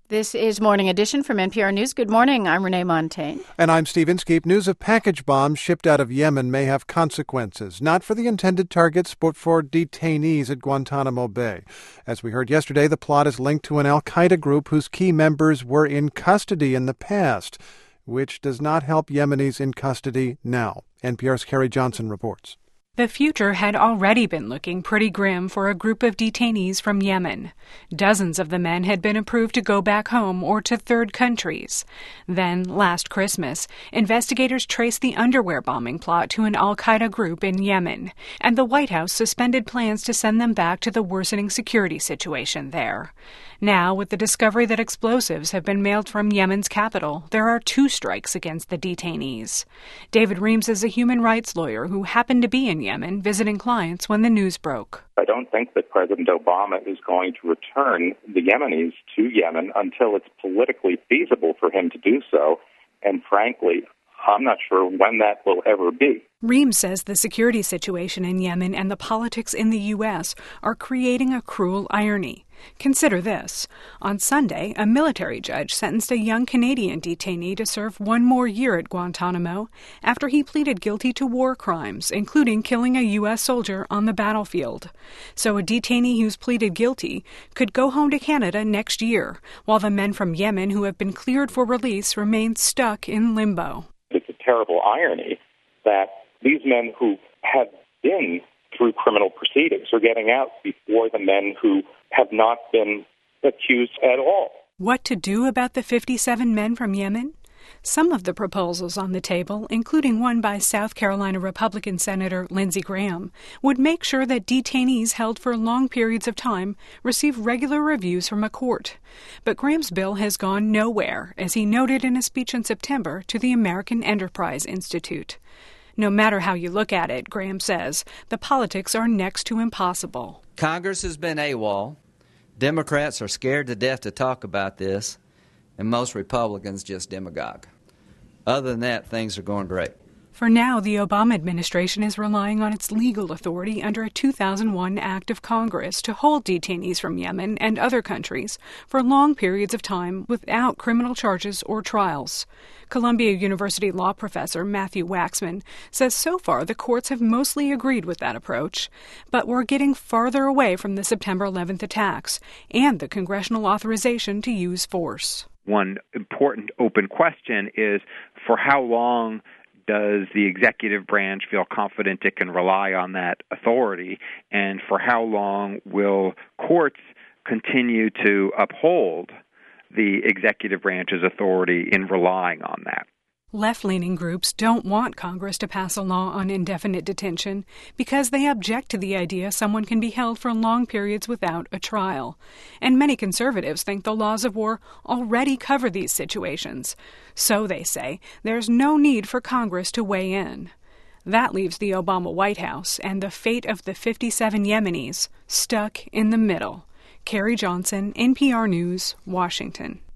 This is Morning Edition from NPR News. Good morning. I'm Renee Montaigne. And I'm Steve Inskeep. News of package bombs shipped out of Yemen may have consequences, not for the intended targets, but for detainees at Guantanamo Bay. As we heard yesterday, the plot is linked to an al-Qaeda group whose key members were in custody in the past, which does not help Yemenis in custody now. NPR's Carrie Johnson reports. The future had already been looking pretty grim for a group of detainees from Yemen. Dozens of the men had been approved to go back home or to third countries. Then, last Christmas, investigators traced the underwear bombing plot to an al-Qaeda group in Yemen, and the White House suspended plans to send them back to the worsening security situation there. Now, with the discovery that explosives have been mailed from Yemen's capital, there are 2 strikes against the detainees. David Reams is a human rights lawyer who happened to be in Yemen visiting clients when the news broke. I don't think that President Obama is going to return the Yemenis to Yemen until it's politically feasible for him to do so. And frankly, I'm not sure when that will ever be. Reams says the security situation in Yemen and the politics in the U.S. are creating a cruel irony. Consider this. On Sunday, a military judge sentenced a young Canadian detainee to serve 1 more year at Guantanamo after he pleaded guilty to war crimes, including killing a U.S. soldier on the battlefield. So a detainee who's pleaded guilty could go home to Canada next year, while the men from Yemen who have been cleared for release remain stuck in limbo. It's a terrible irony that these men who have been through criminal proceedings are getting out before the men who have not been accused at all. What to do about the 57 men from Yemen? Some of the proposals on the table, including one by South Carolina Republican Senator Lindsey Graham, would make sure that detainees held for long periods of time receive regular reviews from a court. But Graham's bill has gone nowhere, as he noted in a speech in September to the American Enterprise Institute. No matter how you look at it, Graham says, the politics are next to impossible. Congress has been AWOL. Democrats are scared to death to talk about this, and most Republicans just demagogue. Other than that, things are going great. For now, the Obama administration is relying on its legal authority under a 2001 act of Congress to hold detainees from Yemen and other countries for long periods of time without criminal charges or trials. Columbia University law professor Matthew Waxman says so far the courts have mostly agreed with that approach, but we're getting farther away from the September 11th attacks and the congressional authorization to use force. One important open question is, for how long does the executive branch feel confident it can rely on that authority, and for how long will courts continue to uphold the executive branch's authority in relying on that? Left-leaning groups don't want Congress to pass a law on indefinite detention because they object to the idea someone can be held for long periods without a trial. And many conservatives think the laws of war already cover these situations. So, they say, there's no need for Congress to weigh in. That leaves the Obama White House and the fate of the 57 Yemenis stuck in the middle. Carrie Johnson, NPR News, Washington.